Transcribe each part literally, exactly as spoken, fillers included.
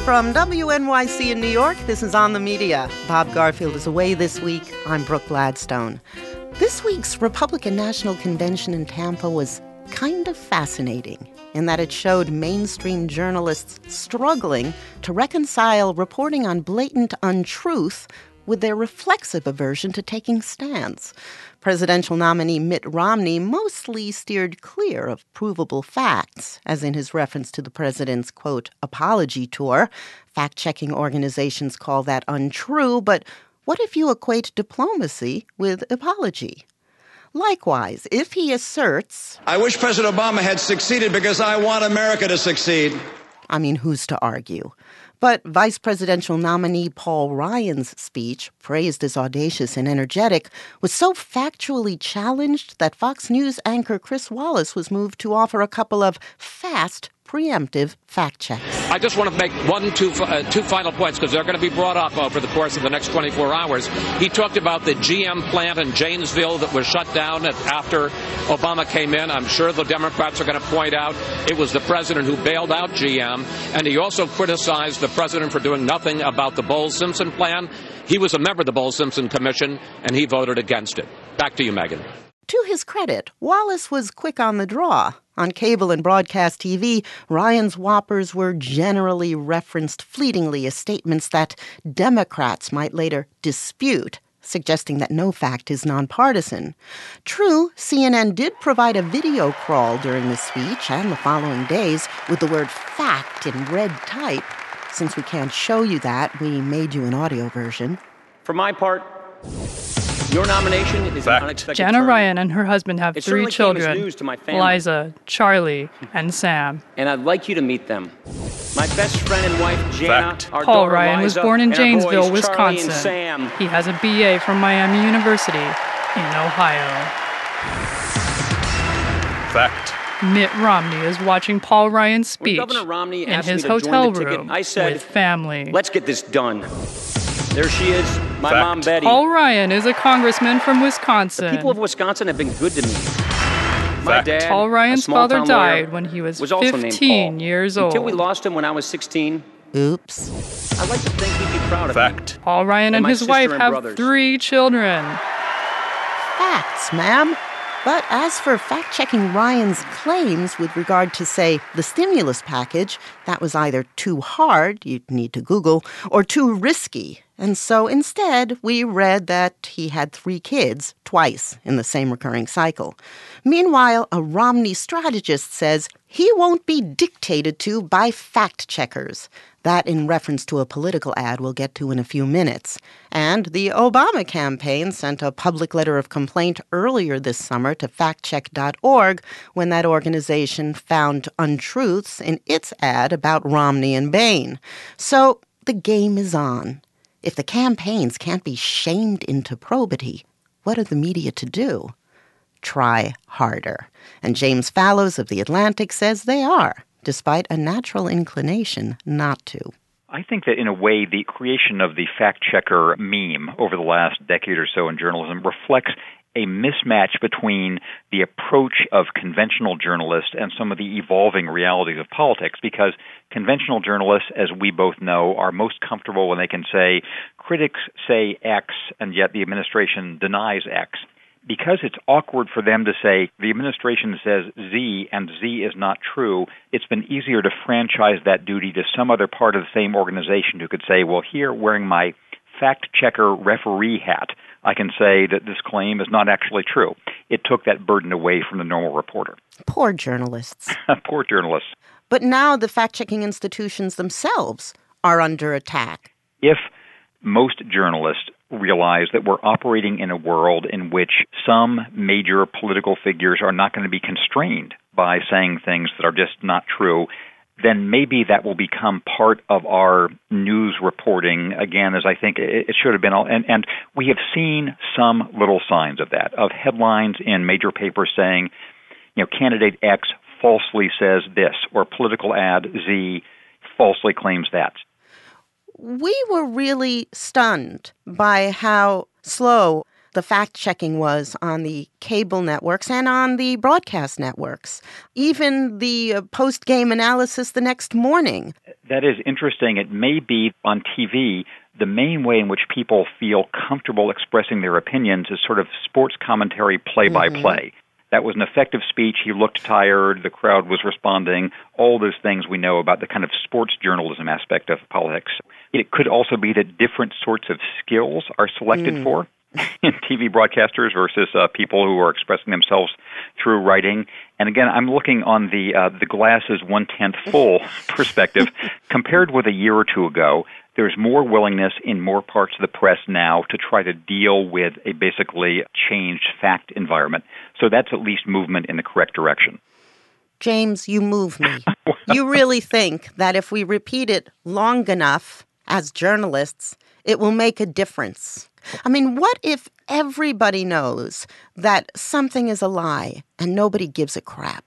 From W N Y C in New York, this is On the Media. Bob Garfield is away this week. I'm Brooke Gladstone. This week's Republican National Convention in Tampa was kind of fascinating in that it showed mainstream journalists struggling to reconcile reporting on blatant untruth with their reflexive aversion to taking stands. Presidential nominee Mitt Romney mostly steered clear of provable facts, as in his reference to the president's, quote, apology tour. Fact-checking organizations call that untrue, but what if you equate diplomacy with apology? Likewise, if he asserts, I wish President Obama had succeeded because I want America to succeed. I mean, who's to argue? But vice presidential nominee Paul Ryan's speech, praised as audacious and energetic, was so factually challenged that Fox News anchor Chris Wallace was moved to offer a couple of fast, preemptive fact checks. I just want to make one, two, uh, two final points because they're going to be brought up over the course of the next twenty-four hours. He talked about the G M plant in Janesville that was shut down after Obama came in. I'm sure the Democrats are going to point out it was the president who bailed out G M. And he also criticized the president for doing nothing about the Bowles-Simpson plan. He was a member of the Bowles-Simpson Commission, and he voted against it. Back to you, Megan. To his credit, Wallace was quick on the draw. On cable and broadcast T V, Ryan's whoppers were generally referenced fleetingly as statements that Democrats might later dispute, suggesting that no fact is nonpartisan. True, C N N did provide a video crawl during the speech and the following days with the word fact in red type. Since we can't show you that, we made you an audio version. For my part, your nomination is Fact. an unexpected Jana turn. Ryan and her husband have It three certainly came as children, news to my family. Liza, Charlie, and Sam. And I'd like you to meet them. My best friend and wife, Jana, Fact. our Paul daughter, Ryan was Liza, born in and our Janesville, boys, Charlie Wisconsin. and Sam. He has a B A from Miami University in Ohio. Fact. Mitt Romney is watching Paul Ryan's speech When Governor Romney in asked his me to join hotel the ticket, room I said, with family. Let's get this done. There she is, my Fact. mom, Betty. Paul Ryan is a congressman from The Wisconsin. people of Wisconsin have been good to me. My Fact. dad, Paul a Ryan's small-town father lawyer, died when he was, was also named fifteen Paul. years Until old. we lost him when I was sixteen, Oops. I'd like to think he'd be proud of me. Fact. Paul Ryan And and, my his sister wife and have brothers. three children. Facts, ma'am. But as for fact-checking Ryan's claims with regard to, say, the stimulus package, that was either too hard, you'd need to Google, or too risky. And so instead, we read that he had three kids twice in the same recurring cycle. Meanwhile, a Romney strategist says he won't be dictated to by fact-checkers. That in reference to a political ad we'll get to in a few minutes. And the Obama campaign sent a public letter of complaint earlier this summer to fact check dot org when that organization found untruths in its ad about Romney and Bain. So the game is on. If the campaigns can't be shamed into probity, what are the media to do? Try harder. And James Fallows of The Atlantic says they are, despite a natural inclination not to. I think that in a way the creation of the fact-checker meme over the last decade or so in journalism reflects a mismatch between the approach of conventional journalists and some of the evolving realities of politics, because conventional journalists, as we both know, are most comfortable when they can say, critics say X, and yet the administration denies X. Because it's awkward for them to say the administration says Z and Z is not true, it's been easier to franchise that duty to some other part of the same organization who could say, well, here, wearing my fact-checker referee hat, I can say that this claim is not actually true. It took that burden away from the normal reporter. Poor journalists. Poor journalists. But now the fact-checking institutions themselves are under attack. If most journalists realize that we're operating in a world in which some major political figures are not going to be constrained by saying things that are just not true, then maybe that will become part of our news reporting, again, as I think it should have been. And, and we have seen some little signs of that, of headlines in major papers saying, you know, candidate X falsely says this, or political ad Z falsely claims that. We were really stunned by how slow the fact-checking was on the cable networks and on the broadcast networks, even the uh, post-game analysis the next morning. That is interesting. It may be on T V, the main way in which people feel comfortable expressing their opinions is sort of sports commentary play-by-play. Mm-hmm. That was an effective speech. He looked tired. The crowd was responding. All those things we know about the kind of sports journalism aspect of politics. It could also be that different sorts of skills are selected mm. for in T V broadcasters versus uh, people who are expressing themselves through writing. And again, I'm looking on the uh, the glass is one-tenth full perspective. Compared with a year or two ago, there's more willingness in more parts of the press now to try to deal with a basically changed fact environment. So that's at least movement in the correct direction. James, you move me. You really think that if we repeat it long enough as journalists, it will make a difference? I mean, what if everybody knows that something is a lie and nobody gives a crap?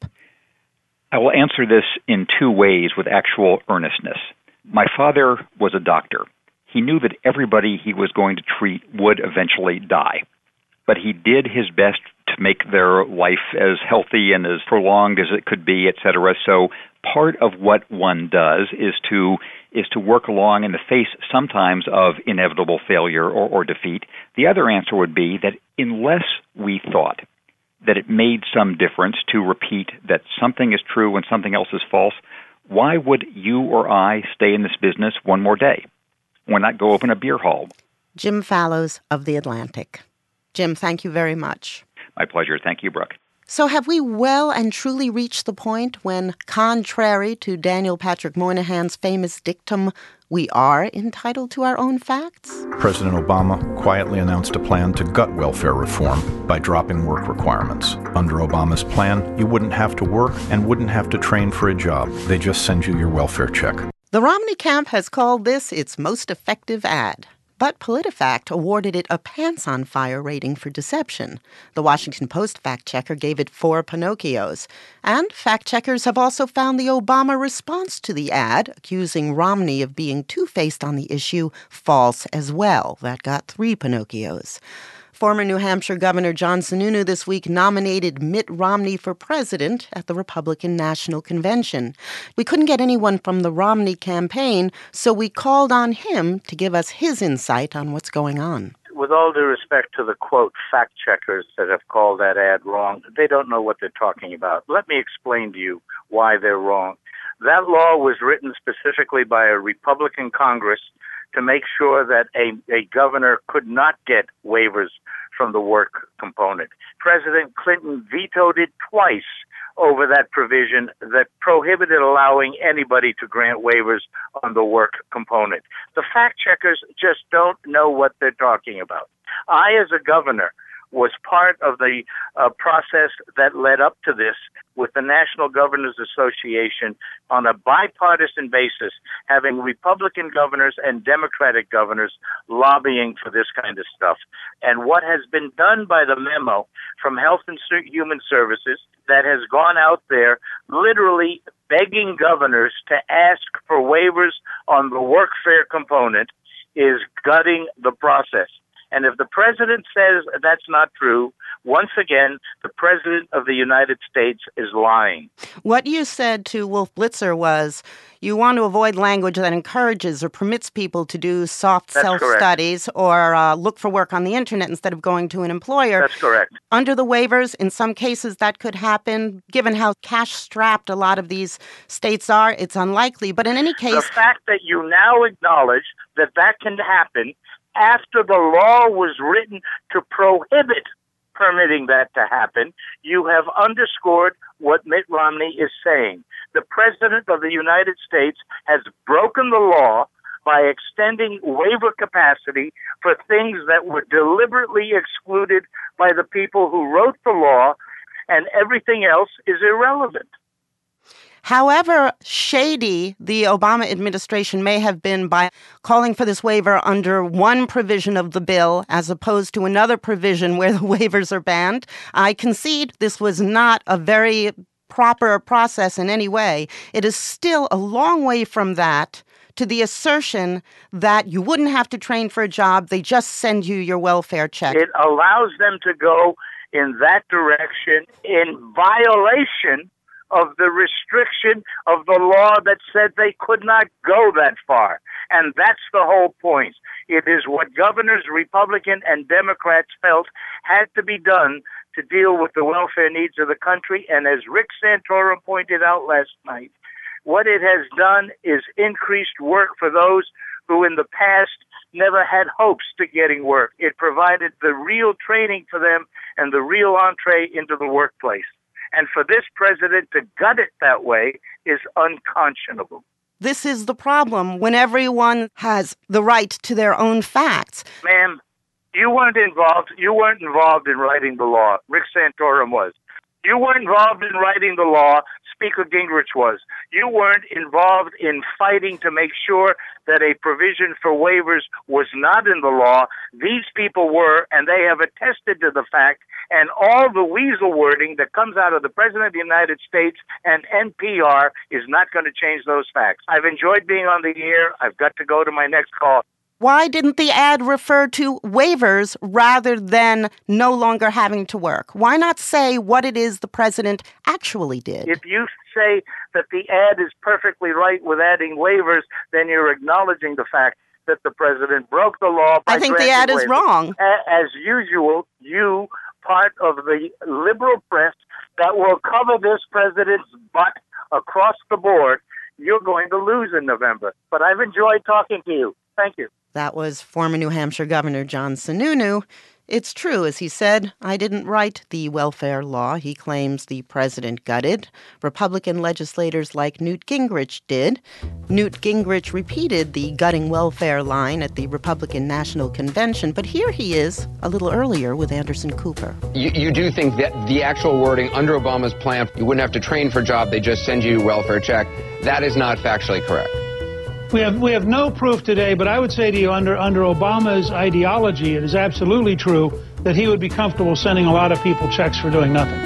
I will answer this in two ways with actual earnestness. My father was a doctor. He knew that everybody he was going to treat would eventually die. But he did his best to make their life as healthy and as prolonged as it could be, et cetera. So part of what one does is to is to work along in the face sometimes of inevitable failure or, or defeat. The other answer would be that unless we thought that it made some difference to repeat that something is true and something else is false, why would you or I stay in this business one more day? Why not go open a beer hall? Jim Fallows of The Atlantic. Jim, thank you very much. My pleasure. Thank you, Brooke. So have we well and truly reached the point when, contrary to Daniel Patrick Moynihan's famous dictum, we are entitled to our own facts? President Obama quietly announced a plan to gut welfare reform by dropping work requirements. Under Obama's plan, you wouldn't have to work and wouldn't have to train for a job. They just send you your welfare check. The Romney camp has called this its most effective ad. But PolitiFact awarded it a pants-on-fire rating for deception. The Washington Post fact-checker gave it four Pinocchios. And fact-checkers have also found the Obama response to the ad, accusing Romney of being two-faced on the issue, false as well. That got three Pinocchios. Former New Hampshire Governor John Sununu this week nominated Mitt Romney for president at the Republican National Convention. We couldn't get anyone from the Romney campaign, so we called on him to give us his insight on what's going on. With all due respect to the, quote, fact-checkers that have called that ad wrong, they don't know what they're talking about. Let me explain to you why they're wrong. That law was written specifically by a Republican Congress to make sure that a, a governor could not get waivers from the work component. President Clinton vetoed it twice over that provision that prohibited allowing anybody to grant waivers on the work component. The fact checkers just don't know what they're talking about. I, as a governor, was part of the uh, process that led up to this with the National Governors Association on a bipartisan basis, having Republican governors and Democratic governors lobbying for this kind of stuff. And what has been done by the memo from Health and Human Services that has gone out there literally begging governors to ask for waivers on the workfare component is gutting the process. And if the president says that's not true, once again, the president of the United States is lying. What you said to Wolf Blitzer was you want to avoid language that encourages or permits people to do soft That's self-studies correct. or uh, look for work on the internet instead of going to an employer. That's correct. Under the waivers, in some cases that could happen. Given how cash-strapped a lot of these states are, it's unlikely. But in any case... The fact that you now acknowledge that that can happen after the law was written to prohibit permitting that to happen, you have underscored what Mitt Romney is saying. The President of the United States has broken the law by extending waiver capacity for things that were deliberately excluded by the people who wrote the law, and everything else is irrelevant. However shady the Obama administration may have been by calling for this waiver under one provision of the bill as opposed to another provision where the waivers are banned, I concede this was not a very proper process in any way. It is still a long way from that to the assertion that you wouldn't have to train for a job, they just send you your welfare check. It allows them to go in that direction in violation of the restriction of the law that said they could not go that far. And that's the whole point. It is what governors, Republican and Democrats, felt had to be done to deal with the welfare needs of the country. And as Rick Santorum pointed out last night, what it has done is increased work for those who in the past never had hopes to getting work. It provided the real training for them and the real entree into the workplace. And for this president to gut it that way is unconscionable. This is the problem when everyone has the right to their own facts. Ma'am, you weren't involved. You weren't involved in writing the law. Rick Santorum was. You weren't involved in writing the law. Speaker Gingrich was. You weren't involved in fighting to make sure that a provision for waivers was not in the law. These people were, and they have attested to the fact, and all the weasel wording that comes out of the President of the United States and N P R is not going to change those facts. I've enjoyed being on the air. I've got to go to my next call. Why didn't the ad refer to waivers rather than no longer having to work? Why not say what it is the president actually did? If you say that the ad is perfectly right with adding waivers, then you're acknowledging the fact that the president broke the law by I think the ad waivers. is wrong. As usual, you, part of the liberal press that will cover this president's butt across the board, you're going to lose in November. But I've enjoyed talking to you. Thank you. That was former New Hampshire Governor John Sununu. It's true, as he said, I didn't write the welfare law he claims the president gutted. Republican legislators like Newt Gingrich did. Newt Gingrich repeated the gutting welfare line at the Republican National Convention, but here he is a little earlier with Anderson Cooper. You, you do think that the actual wording under Obama's plan, you wouldn't have to train for a job, they just send you a welfare check. That is not factually correct. We have we have no proof today, but I would say to you, under under Obama's ideology, it is absolutely true that he would be comfortable sending a lot of people checks for doing nothing.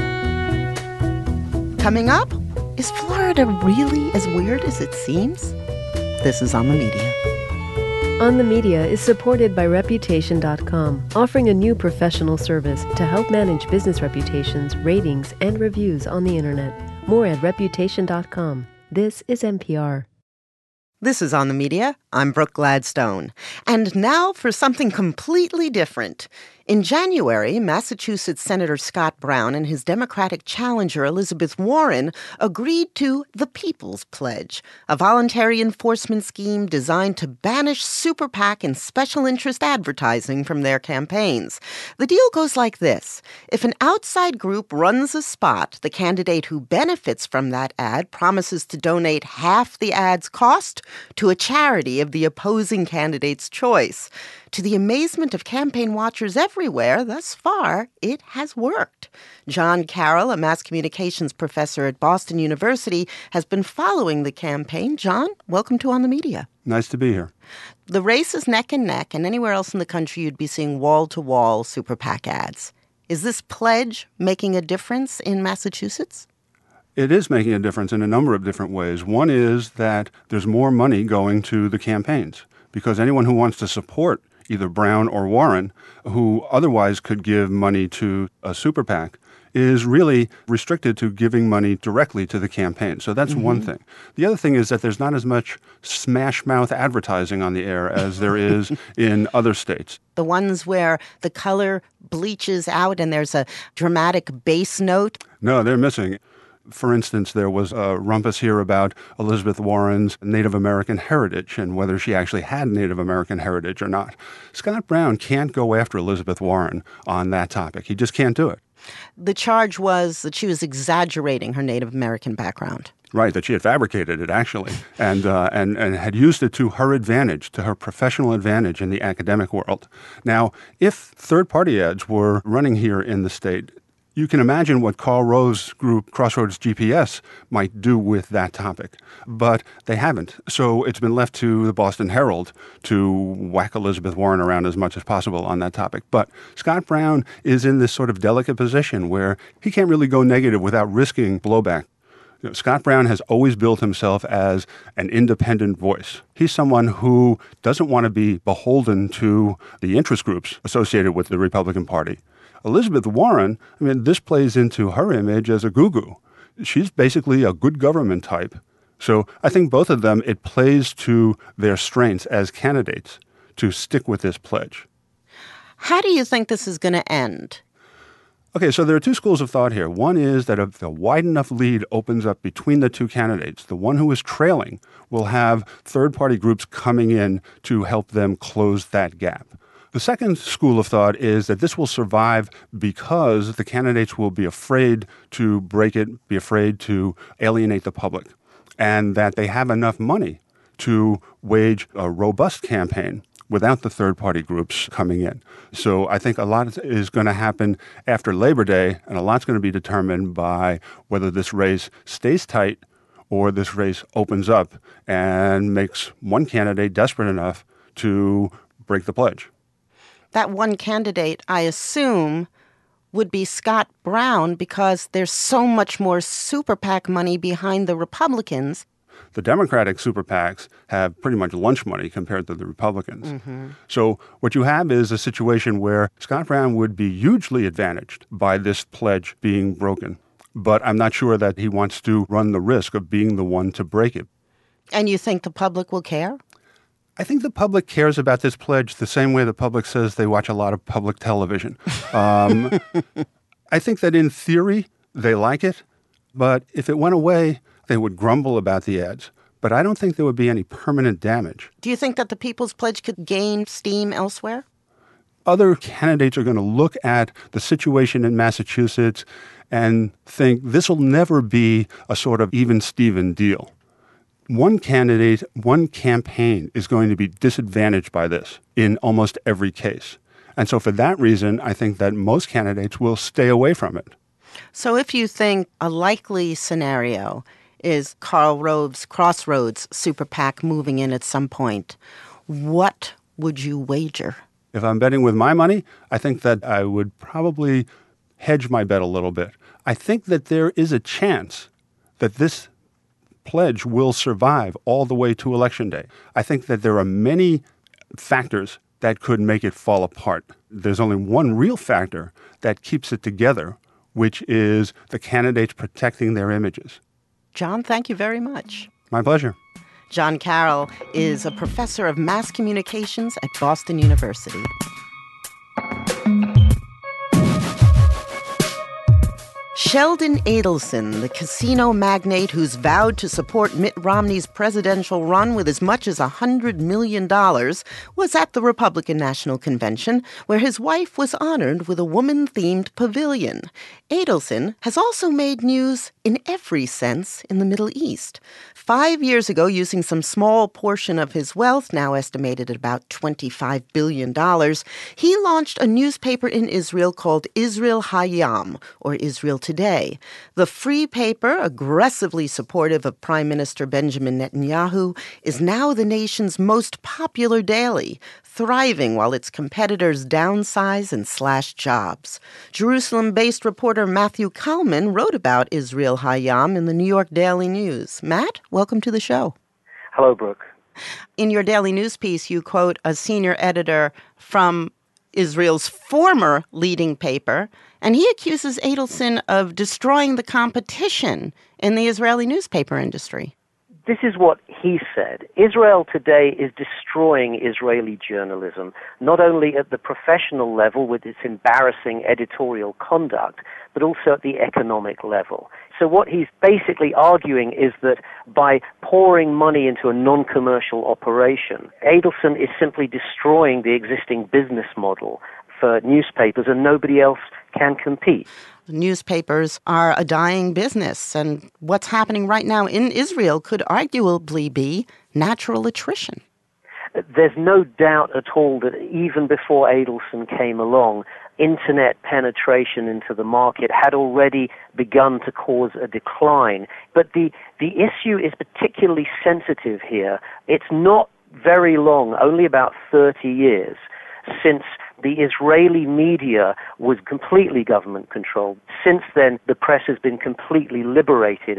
Coming up, is Florida really as weird as it seems? This is On the Media. On the Media is supported by Reputation dot com, offering a new professional service to help manage business reputations, ratings, and reviews on the Internet. More at Reputation dot com. This is N P R. This is On the Media. I'm Brooke Gladstone. And now for something completely different. In January, Massachusetts Senator Scott Brown and his Democratic challenger Elizabeth Warren agreed to the People's Pledge, a voluntary enforcement scheme designed to banish super PAC and special interest advertising from their campaigns. The deal goes like this. If an outside group runs a spot, the candidate who benefits from that ad promises to donate half the ad's cost to a charity of the opposing candidate's choice. To the amazement of campaign watchers everywhere, thus far, it has worked. John Carroll, a mass communications professor at Boston University, has been following the campaign. John, welcome to On the Media. Nice to be here. The race is neck and neck, and anywhere else in the country you'd be seeing wall-to-wall super PAC ads. Is this pledge making a difference in Massachusetts? It is making a difference in a number of different ways. One is that there's more money going to the campaigns because anyone who wants to support either Brown or Warren, who otherwise could give money to a super PAC, is really restricted to giving money directly to the campaign. So that's mm-hmm. one thing. The other thing is that there's not as much smash-mouth advertising on the air as there is in other states. The ones where the color bleaches out and there's a dramatic bass note? No, they're missing. For instance, there was a rumpus here about Elizabeth Warren's Native American heritage and whether she actually had Native American heritage or not. Scott Brown can't go after Elizabeth Warren on that topic. He just can't do it. The charge was that she was exaggerating her Native American background. Right, that she had fabricated it, actually, and, uh, and, and had used it to her advantage, to her professional advantage in the academic world. Now, if third-party ads were running here in the state, you can imagine what Karl Rove's group, Crossroads G P S, might do with that topic. But they haven't. So it's been left to the Boston Herald to whack Elizabeth Warren around as much as possible on that topic. But Scott Brown is in this sort of delicate position where he can't really go negative without risking blowback. You know, Scott Brown has always built himself as an independent voice. He's someone who doesn't want to be beholden to the interest groups associated with the Republican Party. Elizabeth Warren, I mean, this plays into her image as a goo-goo. She's basically a good government type. So I think both of them, it plays to their strengths as candidates to stick with this pledge. How do you think this is going to end? Okay, so there are two schools of thought here. One is that if a wide enough lead opens up between the two candidates, the one who is trailing will have third-party groups coming in to help them close that gap. The second school of thought is that this will survive because the candidates will be afraid to break it, be afraid to alienate the public, and that they have enough money to wage a robust campaign without the third-party groups coming in. So I think a lot is going to happen after Labor Day, and a lot's going to be determined by whether this race stays tight or this race opens up and makes one candidate desperate enough to break the pledge. That one candidate, I assume, would be Scott Brown because there's so much more super PAC money behind the Republicans. The Democratic super PACs have pretty much lunch money compared to the Republicans. Mm-hmm. So what you have is a situation where Scott Brown would be hugely advantaged by this pledge being broken. But I'm not sure that he wants to run the risk of being the one to break it. And you think the public will care? I think the public cares about this pledge the same way the public says they watch a lot of public television. Um, I think that in theory, they like it. But if it went away, they would grumble about the ads, but I don't think there would be any permanent damage. Do you think that the People's Pledge could gain steam elsewhere? Other candidates are going to look at the situation in Massachusetts and think this will never be a sort of even-Steven deal. One candidate, one campaign is going to be disadvantaged by this in almost every case. And so for that reason, I think that most candidates will stay away from it. So if you think a likely scenario is Karl Rove's Crossroads super PAC moving in at some point, what would you wager? If I'm betting with my money, I think that I would probably hedge my bet a little bit. I think that there is a chance that this pledge will survive all the way to Election Day. I think that there are many factors that could make it fall apart. There's only one real factor that keeps it together, which is the candidates protecting their images. John, thank you very much. My pleasure. John Carroll is a professor of mass communications at Boston University. Sheldon Adelson, the casino magnate who's vowed to support Mitt Romney's presidential run with as much as one hundred million dollars, was at the Republican National Convention, where his wife was honored with a woman-themed pavilion. Adelson has also made news in every sense in the Middle East. Five years ago, using some small portion of his wealth, now estimated at about twenty-five billion dollars, he launched a newspaper in Israel called Israel Hayam, or Israel Today. The free paper, aggressively supportive of Prime Minister Benjamin Netanyahu, is now the nation's most popular daily, thriving while its competitors downsize and slash jobs. Jerusalem-based reporter Matthew Kalman wrote about Israel Hayam in the New York Daily News. Matt, welcome to the show. Hello, Brooke. In your daily news piece, you quote a senior editor from Israel's former leading paper, and he accuses Adelson of destroying the competition in the Israeli newspaper industry. This is what he said. Israel today is destroying Israeli journalism, not only at the professional level with its embarrassing editorial conduct, but also at the economic level. So what he's basically arguing is that by pouring money into a non-commercial operation, Adelson is simply destroying the existing business model for newspapers, and nobody else can compete. Newspapers are a dying business, and what's happening right now in Israel could arguably be natural attrition. There's no doubt at all that even before Adelson came along, internet penetration into the market had already begun to cause a decline. But the, the issue is particularly sensitive here. It's not very long, only about thirty years, since the Israeli media was completely government-controlled. Since then, the press has been completely liberated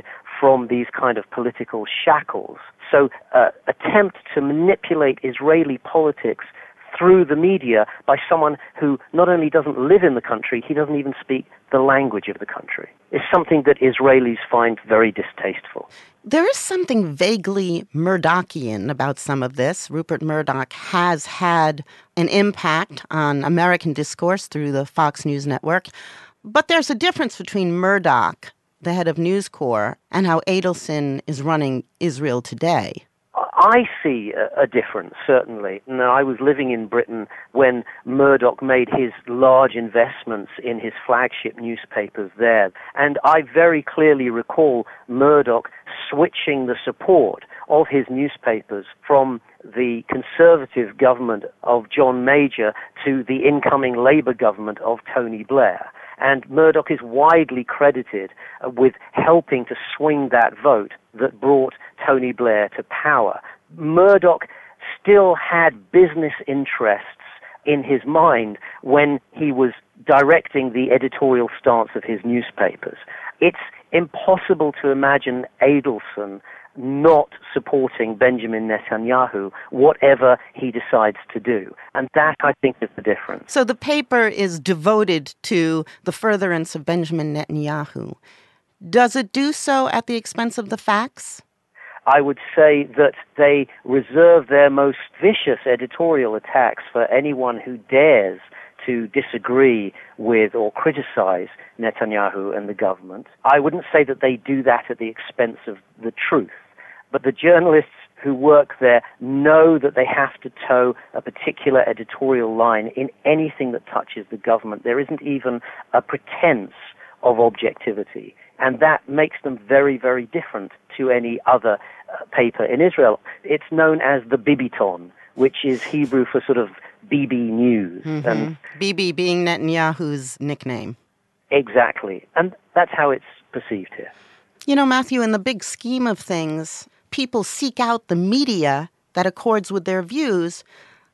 from these kind of political shackles. So uh, attempt to manipulate Israeli politics through the media by someone who not only doesn't live in the country, he doesn't even speak the language of the country, is something that Israelis find very distasteful. There is something vaguely Murdochian about some of this. Rupert Murdoch has had an impact on American discourse through the Fox News network. But there's a difference between Murdoch, the head of News Corp, and how Adelson is running Israel Today. I see a, a difference, certainly. Now, I was living in Britain when Murdoch made his large investments in his flagship newspapers there. And I very clearly recall Murdoch switching the support of his newspapers from the conservative government of John Major to the incoming Labour government of Tony Blair. And Murdoch is widely credited uh, with helping to swing that vote that brought Tony Blair to power. Murdoch still had business interests in his mind when he was directing the editorial stance of his newspapers. It's impossible to imagine Adelson not supporting Benjamin Netanyahu, whatever he decides to do. And that, I think, is the difference. So the paper is devoted to the furtherance of Benjamin Netanyahu. Does it do so at the expense of the facts? I would say that they reserve their most vicious editorial attacks for anyone who dares to disagree with or criticize Netanyahu and the government. I wouldn't say that they do that at the expense of the truth, but the journalists who work there know that they have to toe a particular editorial line in anything that touches the government. There isn't even a pretense of objectivity, and that makes them very, very different to any other uh, paper in Israel. It's known as the Bibiton, which is Hebrew for sort of Bibi News. Mm-hmm. And Bibi being Netanyahu's nickname. Exactly. And that's how it's perceived here. You know, Matthew, in the big scheme of things, people seek out the media that accords with their views.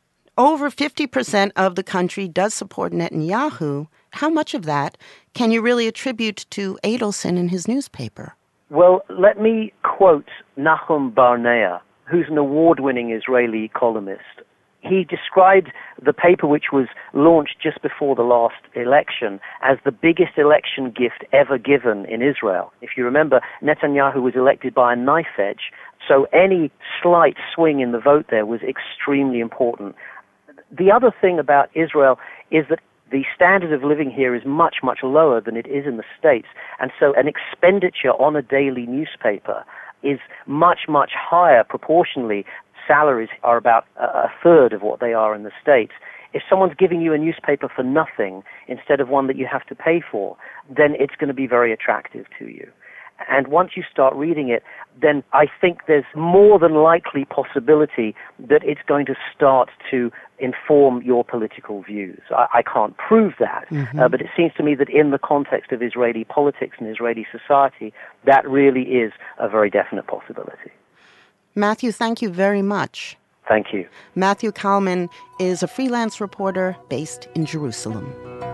Over fifty percent of the country does support Netanyahu. How much of that can you really attribute to Adelson and his newspaper? Well, let me quote Nahum Barnea, who's an award-winning Israeli columnist. He described the paper, which was launched just before the last election, as the biggest election gift ever given in Israel. If you remember, Netanyahu was elected by a knife edge, so any slight swing in the vote there was extremely important. The other thing about Israel is that the standard of living here is much, much lower than it is in the States, and so an expenditure on a daily newspaper is much, much higher proportionally. Salaries are about a third of what they are in the States. If someone's giving you a newspaper for nothing instead of one that you have to pay for, then it's going to be very attractive to you. And once you start reading it, then I think there's more than likely possibility that it's going to start to inform your political views. I, I can't prove that, mm-hmm. uh, but it seems to me that in the context of Israeli politics and Israeli society, that really is a very definite possibility. Matthew, thank you very much. Thank you. Matthew Kalman is a freelance reporter based in Jerusalem.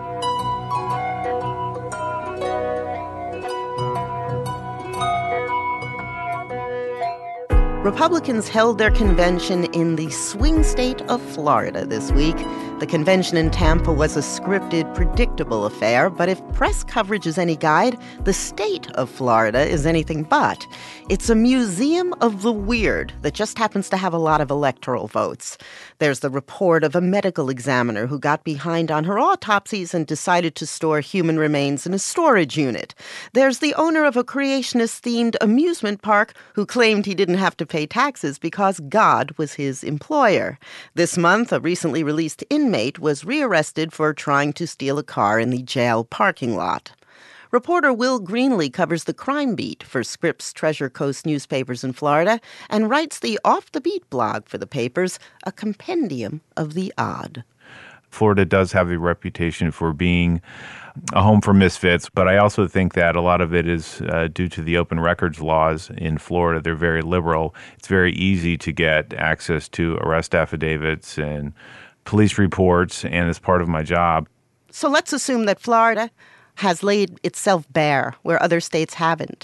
Republicans held their convention in the swing state of Florida this week. The convention in Tampa was a scripted, predictable affair, but if press coverage is any guide, the state of Florida is anything but. It's a museum of the weird that just happens to have a lot of electoral votes. There's the report of a medical examiner who got behind on her autopsies and decided to store human remains in a storage unit. There's the owner of a creationist-themed amusement park who claimed he didn't have to pay taxes because God was his employer. This month, a recently released inmate was rearrested for trying to steal a car in the jail parking lot. Reporter Will Greenlee covers the crime beat for Scripps Treasure Coast newspapers in Florida and writes the Off the Beat blog for the papers, a compendium of the odd. Florida does have a reputation for being a home for misfits, but I also think that a lot of it is uh, due to the open records laws in Florida. They're very liberal. It's very easy to get access to arrest affidavits and police reports, and it's part of my job. So let's assume that Florida has laid itself bare where other states haven't.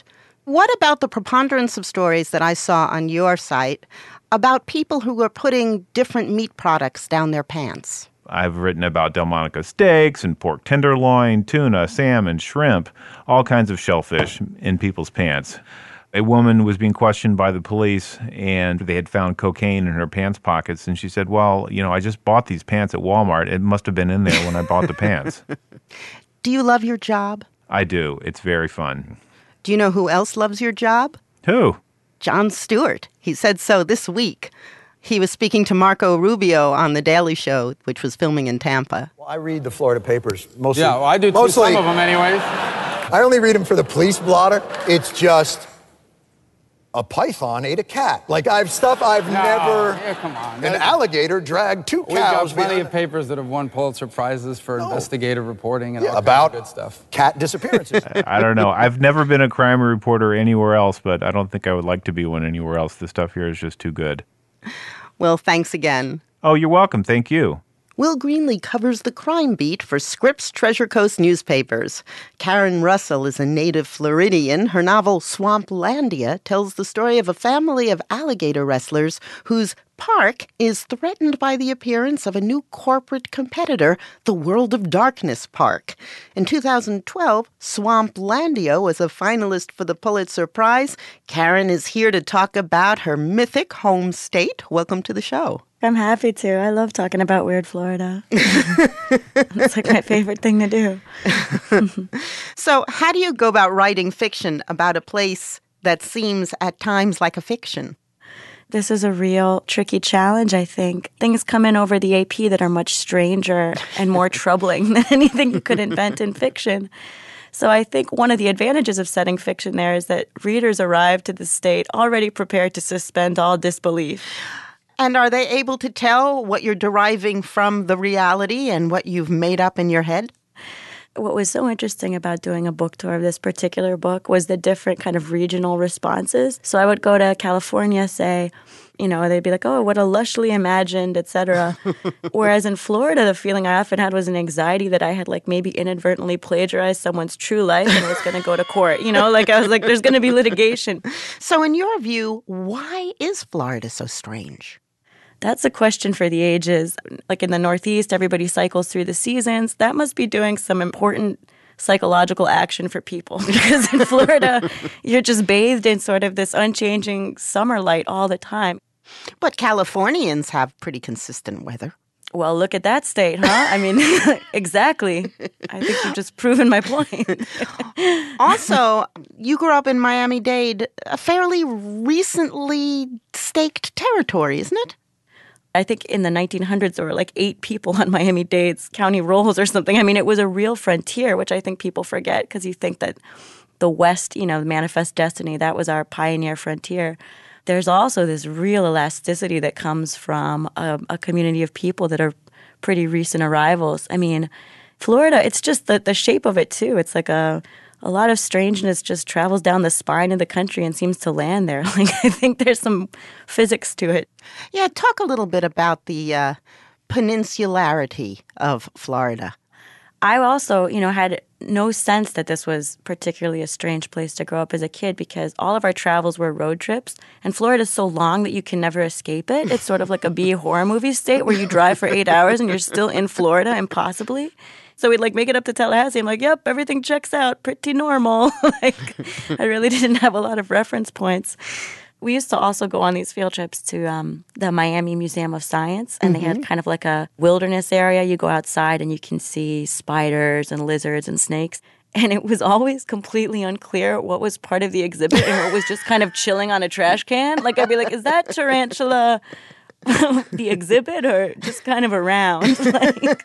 What about the preponderance of stories that I saw on your site about people who were putting different meat products down their pants? I've written about Delmonico steaks and pork tenderloin, tuna, salmon, shrimp, all kinds of shellfish in people's pants. A woman was being questioned by the police, and they had found cocaine in her pants pockets. And she said, well, you know, I just bought these pants at Walmart. It must have been in there when I bought the pants. Do you love your job? I do. It's very fun. Do you know who else loves your job? Who? Jon Stewart. He said so this week. He was speaking to Marco Rubio on The Daily Show, which was filming in Tampa. Well, I read the Florida papers mostly. Yeah, well, I do too, mostly, some of them anyways. I only read them for the police blotter. It's just a python ate a cat. Like, I've stuff I've no, never... Yeah, come on. An That's, alligator dragged two We've got cows... plenty behind... of papers that have won Pulitzer Prizes for no. investigative reporting and yeah, all about kinds of good stuff. Cat disappearances. I don't know. I've never been a crime reporter anywhere else, but I don't think I would like to be one anywhere else. The stuff here is just too good. Well, thanks again. Oh, you're welcome. Thank you. Will Greenlee covers the crime beat for Scripps Treasure Coast newspapers. Karen Russell is a native Floridian. Her novel Swamplandia tells the story of a family of alligator wrestlers whose park is threatened by the appearance of a new corporate competitor, the World of Darkness Park. In two thousand twelve, Swamplandia was a finalist for the Pulitzer Prize. Karen is here to talk about her mythic home state. Welcome to the show. I'm happy to. I love talking about weird Florida. It's like my favorite thing to do. So how do you go about writing fiction about a place that seems at times like a fiction? This is a real tricky challenge, I think. Things come in over the A P that are much stranger and more troubling than anything you could invent in fiction. So I think one of the advantages of setting fiction there is that readers arrive to the state already prepared to suspend all disbelief. And are they able to tell what you're deriving from the reality and what you've made up in your head? What was so interesting about doing a book tour of this particular book was the different kind of regional responses. So I would go to California, say, you know, they'd be like, oh, what a lushly imagined, et cetera. Whereas in Florida, the feeling I often had was an anxiety that I had like maybe inadvertently plagiarized someone's true life and was going to go to court. You know, like I was like, there's going to be litigation. So in your view, why is Florida so strange? That's a question for the ages. Like in the Northeast, everybody cycles through the seasons. That must be doing some important psychological action for people. Because in Florida, you're just bathed in sort of this unchanging summer light all the time. But Californians have pretty consistent weather. Well, look at that state, huh? I mean, exactly. I think you've just proven my point. Also, you grew up in Miami-Dade, a fairly recently staked territory, isn't it? I think in the nineteen hundreds there were like eight people on Miami-Dade's county rolls or something. I mean, it was a real frontier, which I think people forget because you think that the West, you know, the Manifest Destiny, that was our pioneer frontier. There's also this real elasticity that comes from a, a community of people that are pretty recent arrivals. I mean, Florida, it's just the, the shape of it, too. It's like a... A lot of strangeness just travels down the spine of the country and seems to land there. Like I think there's some physics to it. Yeah, talk a little bit about the uh, peninsularity of Florida. I also, you know, had no sense that this was particularly a strange place to grow up as a kid because all of our travels were road trips. And Florida's so long that you can never escape it. It's sort of like a B horror movie state where you drive for eight hours and you're still in Florida, impossibly. So we'd like make it up to Tallahassee. I'm like, yep, everything checks out, pretty normal. Like, I really didn't have a lot of reference points. We used to also go on these field trips to um, the Miami Museum of Science, and mm-hmm. they had kind of like a wilderness area. You go outside and you can see spiders and lizards and snakes. And it was always completely unclear what was part of the exhibit and what was just kind of chilling on a trash can. Like, I'd be like, is that tarantula the exhibit or just kind of around? Like,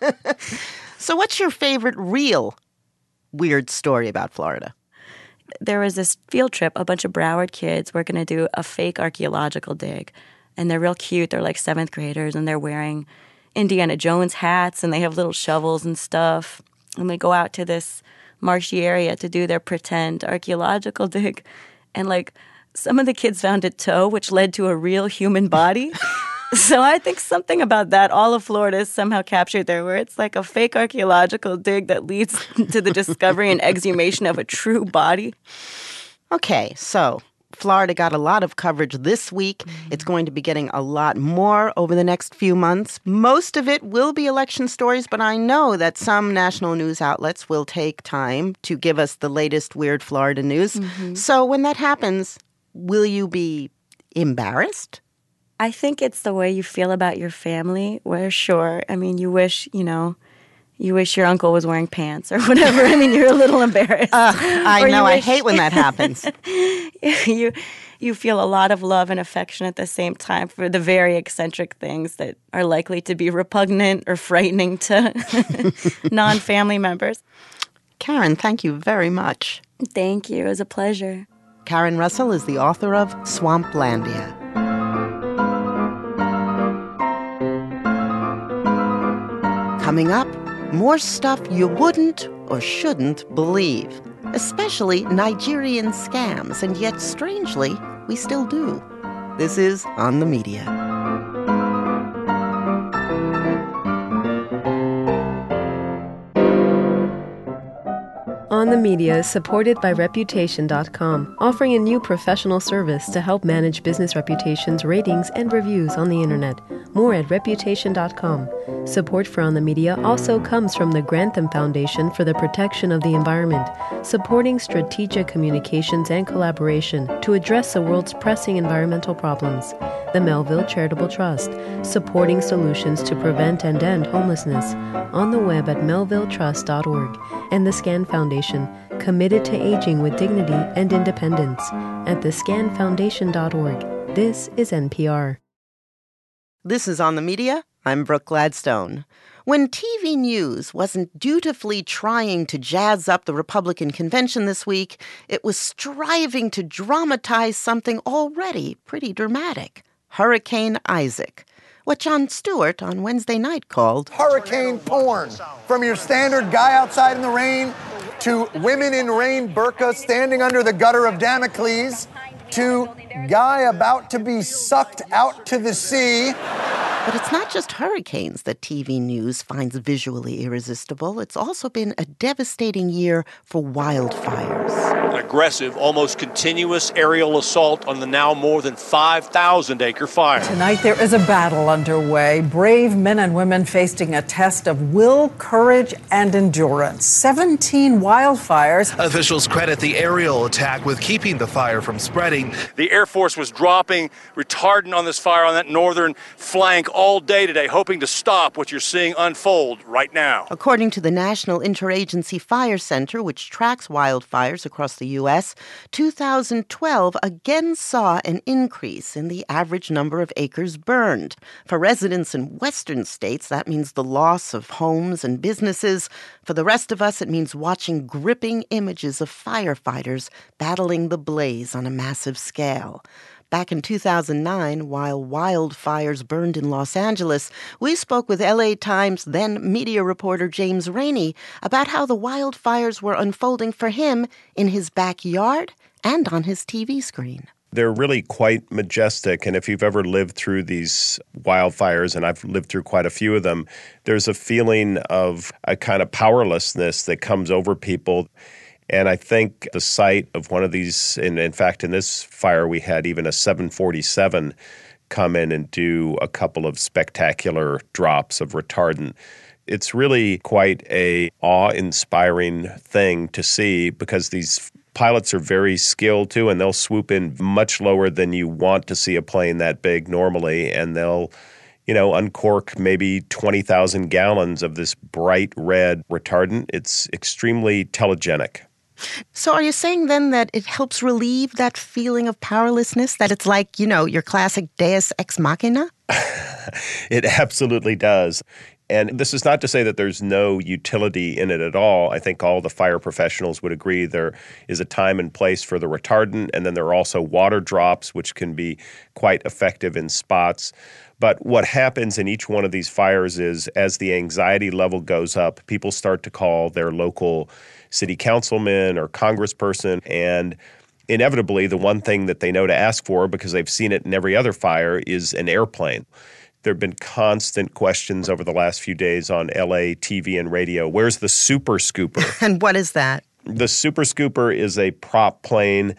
so what's your favorite real weird story about Florida? There was this field trip. A bunch of Broward kids were going to do a fake archaeological dig. And they're real cute. They're like seventh graders, and they're wearing Indiana Jones hats, and they have little shovels and stuff. And they go out to this marshy area to do their pretend archaeological dig. And, like, some of the kids found a toe, which led to a real human body. So I think something about that, all of Florida is somehow captured there, where it's like a fake archaeological dig that leads to the discovery and exhumation of a true body. Okay, so Florida got a lot of coverage this week. Mm-hmm. It's going to be getting a lot more over the next few months. Most of it will be election stories, but I know that some national news outlets will take time to give us the latest weird Florida news. Mm-hmm. So when that happens, will you be embarrassed? I think it's the way you feel about your family, where sure, I mean, you wish, you know, you wish your uncle was wearing pants or whatever. I mean, you're a little embarrassed. Uh, I know. Wish... I hate when that happens. you you feel a lot of love and affection at the same time for the very eccentric things that are likely to be repugnant or frightening to non-family members. Karen, thank you very much. Thank you. It was a pleasure. Karen Russell is the author of Swamplandia. Coming up, more stuff you wouldn't or shouldn't believe, especially Nigerian scams, and yet, strangely, we still do. This is On the Media. On the Media is supported by Reputation dot com, offering a new professional service to help manage business reputations, ratings, and reviews on the Internet. More at Reputation dot com. Support for On the Media also comes from the Grantham Foundation for the Protection of the Environment, supporting strategic communications and collaboration to address the world's pressing environmental problems. The Melville Charitable Trust, supporting solutions to prevent and end homelessness, on the web at melville trust dot org, and the Scan Foundation, committed to aging with dignity and independence, at the scan foundation dot org. This is N P R. This is On the Media. I'm Brooke Gladstone. When T V News wasn't dutifully trying to jazz up the Republican convention this week, it was striving to dramatize something already pretty dramatic. Hurricane Isaac. What Jon Stewart on Wednesday night called hurricane porn. From your standard guy outside in the rain to women in rain burqa standing under the gutter of Damocles to guy about to be sucked out to the sea. But it's not just hurricanes that T V News finds visually irresistible. It's also been a devastating year for wildfires. An aggressive, almost continuous aerial assault on the now more than five thousand acre fire. Tonight there is a battle underway. Brave men and women facing a test of will, courage, and endurance. seventeen wildfires. Officials credit the aerial attack with keeping the fire from spreading. The Air Force was dropping retardant on this fire on that northern flank all day today, hoping to stop what you're seeing unfold right now. According to the National Interagency Fire Center, which tracks wildfires across the U S, two thousand twelve again saw an increase in the average number of acres burned. For residents in western states, that means the loss of homes and businesses. For the rest of us, it means watching gripping images of firefighters battling the blaze on a massive scale. Back in two thousand nine, while wildfires burned in Los Angeles, we spoke with L A Times then media reporter James Rainey about how the wildfires were unfolding for him in his backyard and on his T V screen. They're really quite majestic, and if you've ever lived through these wildfires, and I've lived through quite a few of them, there's a feeling of a kind of powerlessness that comes over people. And I think the sight of one of these, and in fact, in this fire, we had even a seven forty-seven come in and do a couple of spectacular drops of retardant. It's really quite a awe-inspiring thing to see because these pilots are very skilled too, and they'll swoop in much lower than you want to see a plane that big normally, and they'll you know, uncork maybe twenty thousand gallons of this bright red retardant. It's extremely telegenic. So are you saying then that it helps relieve that feeling of powerlessness, that it's like, you know, your classic deus ex machina? It absolutely does. And this is not to say that there's no utility in it at all. I think all the fire professionals would agree there is a time and place for the retardant, and then there are also water drops, which can be quite effective in spots. But what happens in each one of these fires is as the anxiety level goes up, people start to call their local city councilman or congressperson, and inevitably the one thing that they know to ask for, because they've seen it in every other fire, is an airplane. There have been constant questions over the last few days on L A T V and radio. Where's the Super Scooper? And what is that? The Super Scooper is a prop plane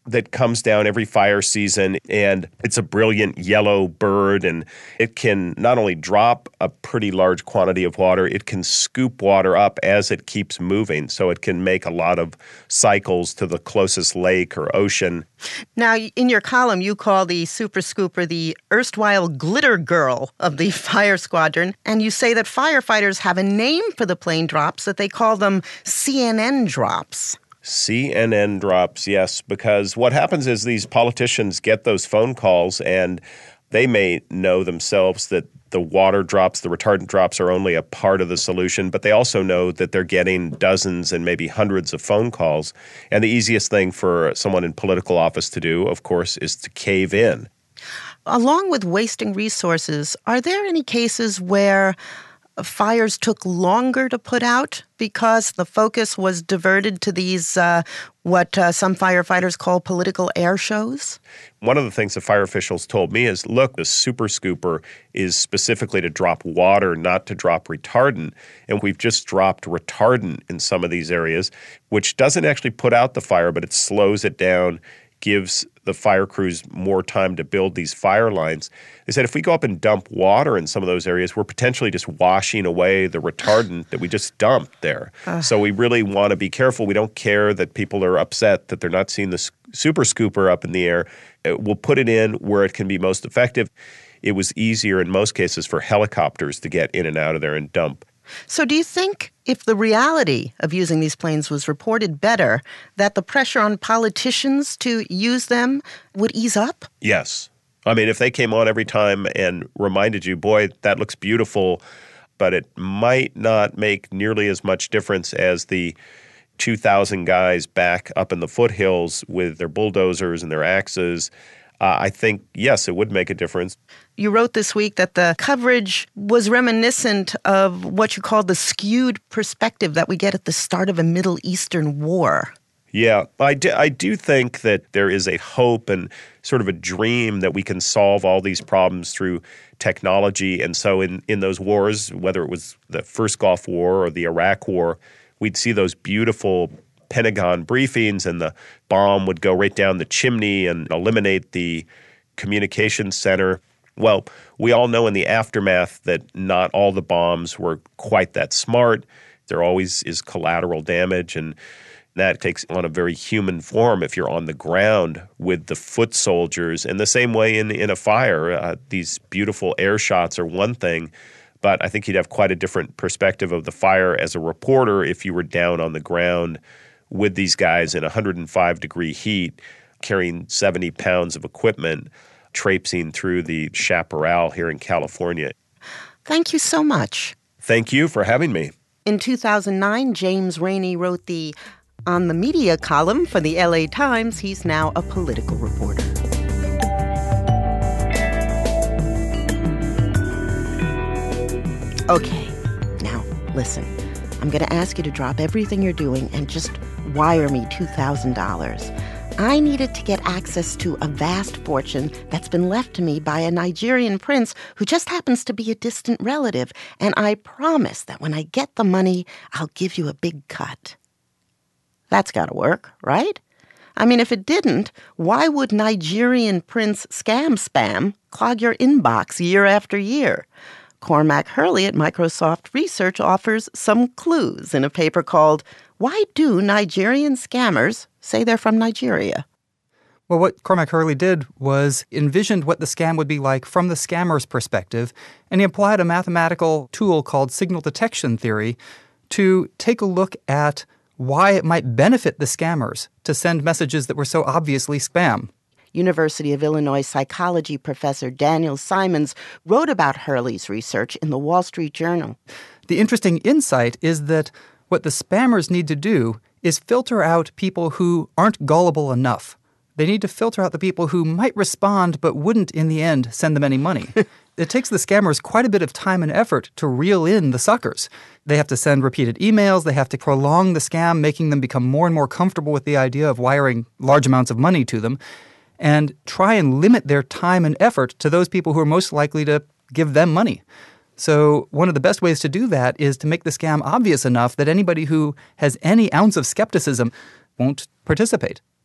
that comes down every fire season, and it's a brilliant yellow bird, and it can not only drop a pretty large quantity of water, it can scoop water up as it keeps moving, so it can make a lot of cycles to the closest lake or ocean. Now, in your column, you call the Super Scooper the erstwhile glitter girl of the fire squadron, and you say that firefighters have a name for the plane drops, that they call them C N N drops. C N N drops, yes, because what happens is these politicians get those phone calls and they may know themselves that the water drops, the retardant drops are only a part of the solution, but they also know that they're getting dozens and maybe hundreds of phone calls. And the easiest thing for someone in political office to do, of course, is to cave in. Along with wasting resources, are there any cases where fires took longer to put out because the focus was diverted to these, uh, what uh, some firefighters call political air shows? One of the things the fire officials told me is, look, the Super Scooper is specifically to drop water, not to drop retardant. And we've just dropped retardant in some of these areas, which doesn't actually put out the fire, but it slows it down, gives the fire crews more time to build these fire lines. They said if we go up and dump water in some of those areas, we're potentially just washing away the retardant that we just dumped there. Uh. So we really want to be careful. We don't care that people are upset that they're not seeing the Super Scooper up in the air. We'll put it in where it can be most effective. It was easier in most cases for helicopters to get in and out of there and dump. So do you think if the reality of using these planes was reported better, that the pressure on politicians to use them would ease up? Yes. I mean, if they came on every time and reminded you, boy, that looks beautiful, but it might not make nearly as much difference as the two thousand guys back up in the foothills with their bulldozers and their axes, Uh, I think, yes, it would make a difference. You wrote this week that the coverage was reminiscent of what you called the skewed perspective that we get at the start of a Middle Eastern war. Yeah, I do, I do think that there is a hope and sort of a dream that we can solve all these problems through technology. And so in, in those wars, whether it was the first Gulf War or the Iraq War, we'd see those beautiful Pentagon briefings, and the bomb would go right down the chimney and eliminate the communications center. Well, we all know in the aftermath that not all the bombs were quite that smart. There always is collateral damage, and that takes on a very human form if you're on the ground with the foot soldiers. And the same way in, in a fire, uh, these beautiful air shots are one thing, but I think you'd have quite a different perspective of the fire as a reporter if you were down on the ground with these guys in one hundred five degree heat, carrying seventy pounds of equipment, traipsing through the chaparral here in California. Thank you so much. Thank you for having me. In two thousand nine, James Rainey wrote the On the Media column for the L A Times. He's now a political reporter. Okay, now listen. I'm going to ask you to drop everything you're doing and just wire me two thousand dollars. I needed to get access to a vast fortune that's been left to me by a Nigerian prince who just happens to be a distant relative, and I promise that when I get the money, I'll give you a big cut. That's got to work, right? I mean, if it didn't, why would Nigerian prince scam spam clog your inbox year after year? Cormac Hurley at Microsoft Research offers some clues in a paper called Why Do Nigerian Scammers Say They're from Nigeria? Well, what Cormac Hurley did was envisioned what the scam would be like from the scammer's perspective, and he applied a mathematical tool called signal detection theory to take a look at why it might benefit the scammers to send messages that were so obviously spam. University of Illinois psychology professor Daniel Simons wrote about Hurley's research in the Wall Street Journal. The interesting insight is that what the spammers need to do is filter out people who aren't gullible enough. They need to filter out the people who might respond but wouldn't in the end send them any money. It takes the scammers quite a bit of time and effort to reel in the suckers. They have to send repeated emails. They have to prolong the scam, making them become more and more comfortable with the idea of wiring large amounts of money to them, and try and limit their time and effort to those people who are most likely to give them money. So one of the best ways to do that is to make the scam obvious enough that anybody who has any ounce of skepticism won't participate.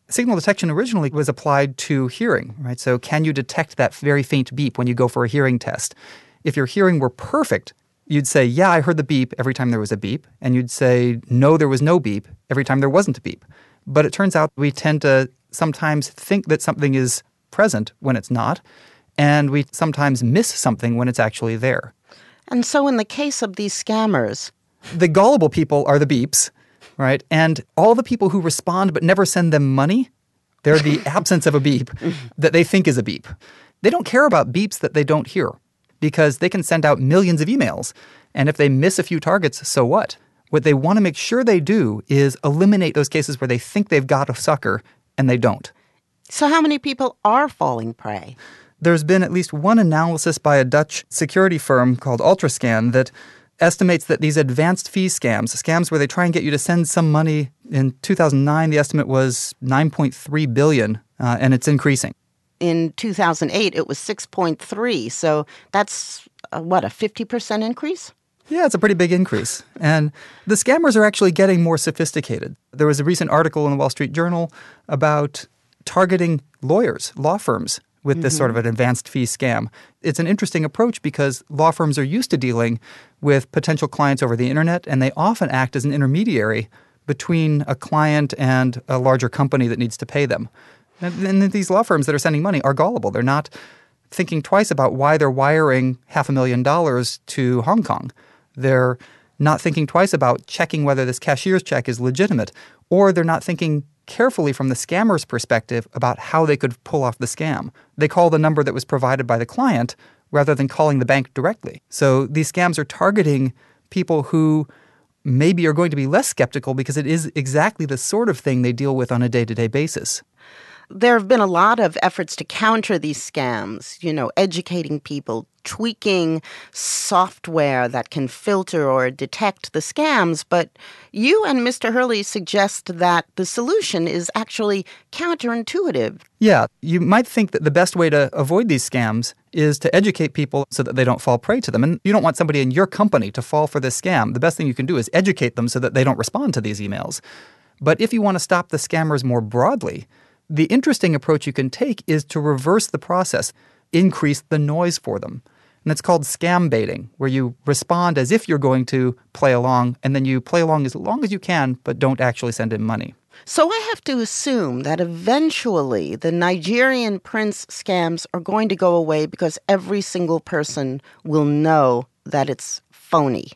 Signal detection originally was applied to hearing, right? So can you detect that very faint beep when you go for a hearing test? If your hearing were perfect, you'd say, yeah, I heard the beep every time there was a beep. And you'd say, no, there was no beep every time there wasn't a beep. But it turns out we tend to sometimes think that something is present when it's not. And we sometimes miss something when it's actually there. And so in the case of these scammers, the gullible people are the beeps, right? And all the people who respond but never send them money, they're the absence of a beep that they think is a beep. They don't care about beeps that they don't hear because they can send out millions of emails. And if they miss a few targets, so what? What they want to make sure they do is eliminate those cases where they think they've got a sucker and they don't. So how many people are falling prey? There's been at least one analysis by a Dutch security firm called Ultrascan that estimates that these advanced fee scams, scams where they try and get you to send some money, in two thousand nine, the estimate was nine point three billion dollars, uh, and it's increasing. In two thousand eight, it was six point three. So that's, uh, what, a fifty percent increase? Yeah, it's a pretty big increase. And the scammers are actually getting more sophisticated. There was a recent article in the Wall Street Journal about targeting lawyers, law firms, with this mm-hmm. sort of an advanced fee scam. It's an interesting approach because law firms are used to dealing with potential clients over the internet, and they often act as an intermediary between a client and a larger company that needs to pay them. And, and these law firms that are sending money are gullible. They're not thinking twice about why they're wiring half a million dollars to Hong Kong. They're not thinking twice about checking whether this cashier's check is legitimate, or they're not thinking carefully from the scammer's perspective about how they could pull off the scam. They call the number that was provided by the client rather than calling the bank directly. So these scams are targeting people who maybe are going to be less skeptical because it is exactly the sort of thing they deal with on a day-to-day basis. There have been a lot of efforts to counter these scams, you know, educating people, tweaking software that can filter or detect the scams. But you and Mister Hurley suggest that the solution is actually counterintuitive. Yeah, you might think that the best way to avoid these scams is to educate people so that they don't fall prey to them. And you don't want somebody in your company to fall for this scam. The best thing you can do is educate them so that they don't respond to these emails. But if you want to stop the scammers more broadly, the interesting approach you can take is to reverse the process, increase the noise for them. And it's called scam baiting, where you respond as if you're going to play along, and then you play along as long as you can, but don't actually send in money. So I have to assume that eventually the Nigerian prince scams are going to go away because every single person will know that it's phony.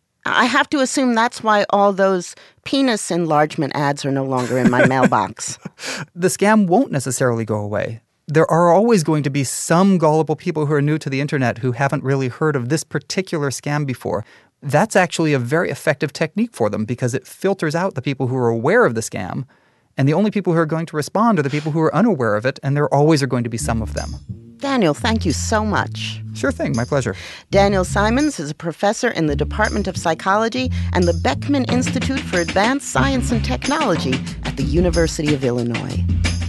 I have to assume that's why all those penis enlargement ads are no longer in my mailbox. The scam won't necessarily go away. There are always going to be some gullible people who are new to the internet who haven't really heard of this particular scam before. That's actually a very effective technique for them because it filters out the people who are aware of the scam, and the only people who are going to respond are the people who are unaware of it, and there always are going to be some of them. Daniel, thank you so much. Sure thing. My pleasure. Daniel Simons is a professor in the Department of Psychology and the Beckman Institute for Advanced Science and Technology at the University of Illinois.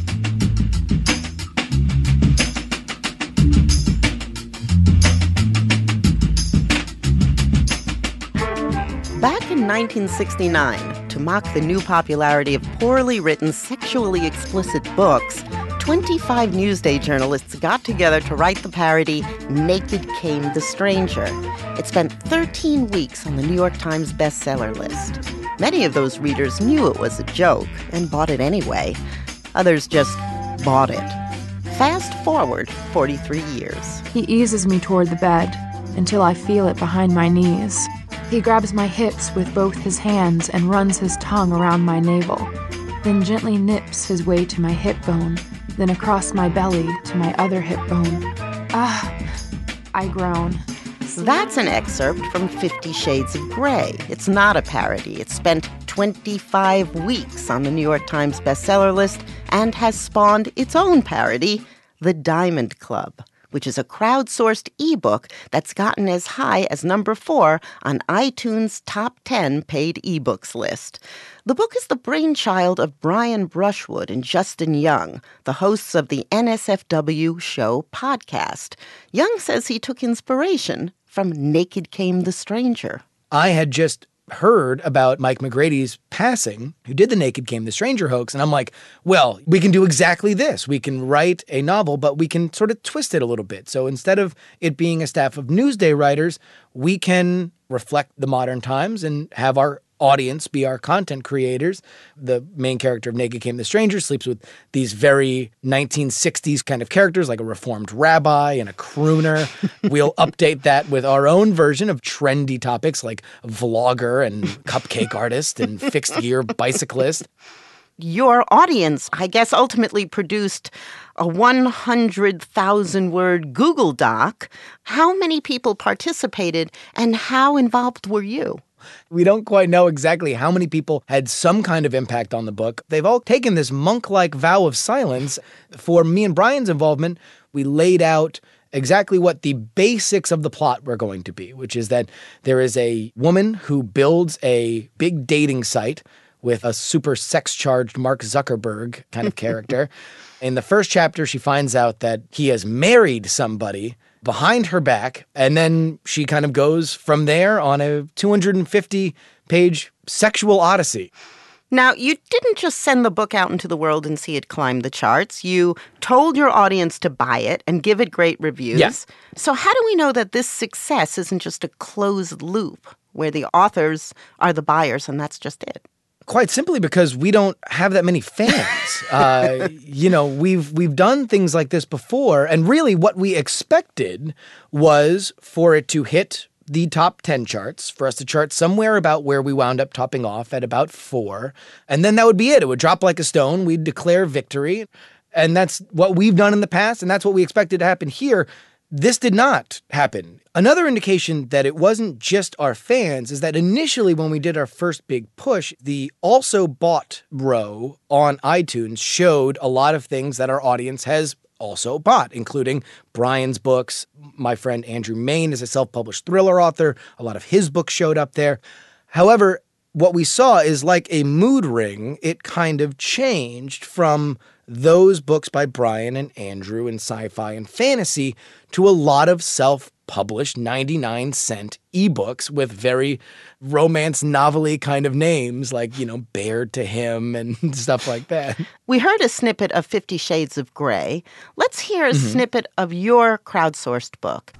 Back in nineteen sixty-nine, to mock the new popularity of poorly written, sexually explicit books, twenty-five Newsday journalists got together to write the parody, Naked Came the Stranger. It spent thirteen weeks on the New York Times bestseller list. Many of those readers knew it was a joke and bought it anyway. Others just bought it. Fast forward forty-three years. He eases me toward the bed until I feel it behind my knees. He grabs my hips with both his hands and runs his tongue around my navel, then gently nips his way to my hip bone, then across my belly to my other hip bone. Ah, I groan. That's an excerpt from Fifty Shades of Grey. It's not a parody. It spent twenty-five weeks on the New York Times bestseller list and has spawned its own parody, The Diamond Club, which is a crowdsourced ebook that's gotten as high as number four on iTunes' top ten paid ebooks list. The book is the brainchild of Brian Brushwood and Justin Young, the hosts of the N S F W Show podcast. Young says he took inspiration from Naked Came the Stranger. I had just heard about Mike McGrady's passing, who did the Naked Game, the Stranger hoax, and I'm like, well, we can do exactly this. We can write a novel, but we can sort of twist it a little bit. So instead of it being a staff of Newsday writers, we can reflect the modern times and have our audience be our content creators. The main character of Naked Game, the Stranger, sleeps with these very nineteen sixties kind of characters, like a reformed rabbi and a crooner. We'll update that with our own version of trendy topics like vlogger and cupcake artist and fixed gear bicyclist. Your audience, I guess, ultimately produced a one hundred thousand word Google Doc. How many people participated and how involved were you? We don't quite know exactly how many people had some kind of impact on the book. They've all taken this monk-like vow of silence. For me and Brian's involvement, we laid out exactly what the basics of the plot were going to be, which is that there is a woman who builds a big dating site with a super sex-charged Mark Zuckerberg kind of character. In the first chapter, she finds out that he has married somebody behind her back, and then she kind of goes from there on a two hundred fifty page sexual odyssey. Now, you didn't just send the book out into the world and see it climb the charts. You told your audience to buy it and give it great reviews. Yeah. So how do we know that this success isn't just a closed loop where the authors are the buyers and that's just it? Quite simply because we don't have that many fans. uh, you know, we've we've done things like this before, and really what we expected was for it to hit the top ten charts, for us to chart somewhere about where we wound up topping off at about four, and then that would be it. It would drop like a stone. We'd declare victory, and that's what we've done in the past, and that's what we expected to happen here. This did not happen. Another indication that it wasn't just our fans is that initially when we did our first big push, the also bought row on iTunes showed a lot of things that our audience has also bought, including Brian's books. My friend Andrew Main is a self-published thriller author. A lot of his books showed up there. However, what we saw is like a mood ring. It kind of changed from those books by Brian and Andrew in sci-fi and fantasy to a lot of self-published ninety-nine cent ebooks with very romance novel-y kind of names like, you know, Baird to Him and stuff like that. We heard a snippet of Fifty Shades of Grey. Let's hear a Mm-hmm. snippet of your crowdsourced book.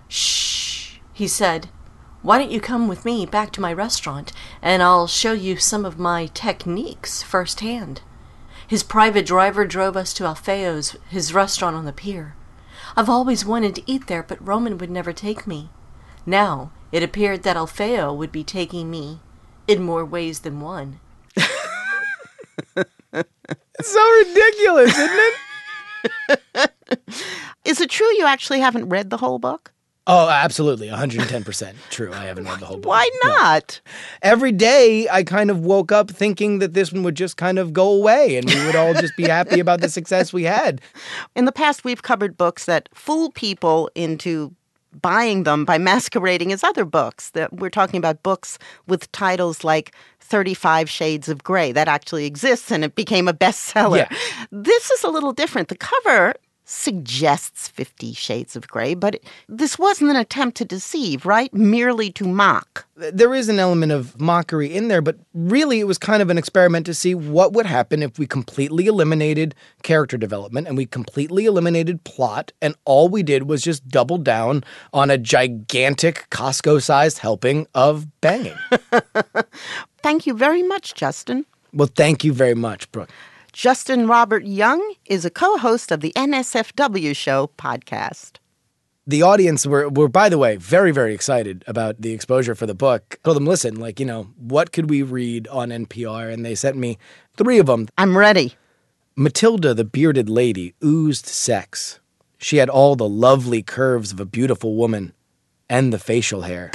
Shh, he said. Why don't you come with me back to my restaurant and I'll show you some of my techniques firsthand. His private driver drove us to Alfeo's, his restaurant on the pier. I've always wanted to eat there, but Roman would never take me. Now, it appeared that Alfeo would be taking me in more ways than one. It's so ridiculous, isn't it? Is it true you actually haven't read the whole book? Oh, absolutely. one hundred ten percent true. I haven't read the whole book. Why not? No. Every day, I kind of woke up thinking that this one would just kind of go away and we would all just be happy about the success we had. In the past, we've covered books that fool people into buying them by masquerading as other books. That we're talking about books with titles like thirty-five Shades of Grey. That actually exists and it became a bestseller. Yeah. This is a little different. The cover suggests Fifty Shades of Grey, but it, this wasn't an attempt to deceive, right? Merely to mock. There is an element of mockery in there, but really it was kind of an experiment to see what would happen if we completely eliminated character development and we completely eliminated plot, and all we did was just double down on a gigantic Costco-sized helping of banging. Thank you very much, Justin. Well, thank you very much, Brooke. Justin Robert Young is a co-host of the N S F W Show podcast. The audience were, were, by the way, very, very excited about the exposure for the book. I told them, listen, like, you know, what could we read on N P R? And they sent me three of them. I'm ready. Matilda, the bearded lady, oozed sex. She had all the lovely curves of a beautiful woman and the facial hair.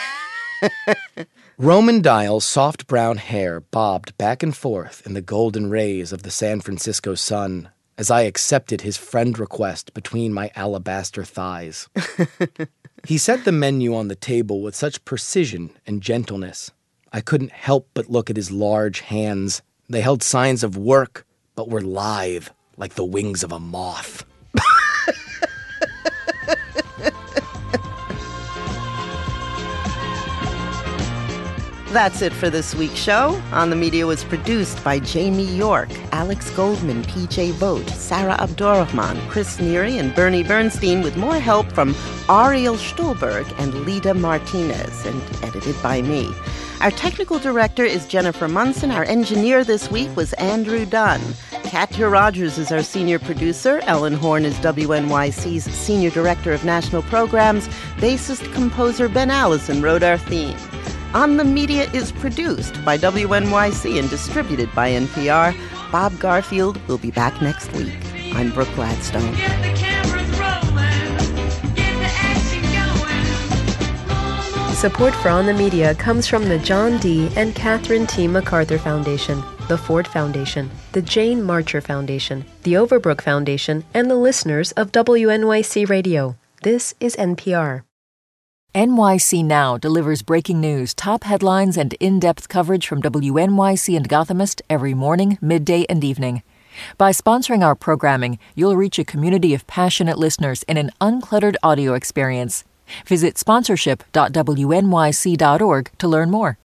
Roman Dial's soft brown hair bobbed back and forth in the golden rays of the San Francisco sun as I accepted his friend request between my alabaster thighs. He set the menu on the table with such precision and gentleness. I couldn't help but look at his large hands. They held signs of work, but were lithe, like the wings of a moth. That's it for this week's show. On the Media was produced by Jamie York, Alex Goldman, P J Vogt, Sarah Abdurrahman, Chris Neary, and Bernie Bernstein, with more help from Ariel Stolberg and Lida Martinez, and edited by me. Our technical director is Jennifer Munson. Our engineer this week was Andrew Dunn. Katya Rogers is our senior producer. Ellen Horn is W N Y C's senior director of national programs. Bassist composer Ben Allison wrote our theme. On the Media is produced by W N Y C and distributed by N P R. Bob Garfield will be back next week. I'm Brooke Gladstone. Support for On the Media comes from the John D. and Catherine T. MacArthur Foundation, the Ford Foundation, the Jane Marcher Foundation, the Overbrook Foundation, and the listeners of W N Y C Radio. This is N P R. N Y C Now delivers breaking news, top headlines, and in-depth coverage from W N Y C and Gothamist every morning, midday, and evening. By sponsoring our programming, you'll reach a community of passionate listeners in an uncluttered audio experience. Visit sponsorship dot W N Y C dot org to learn more.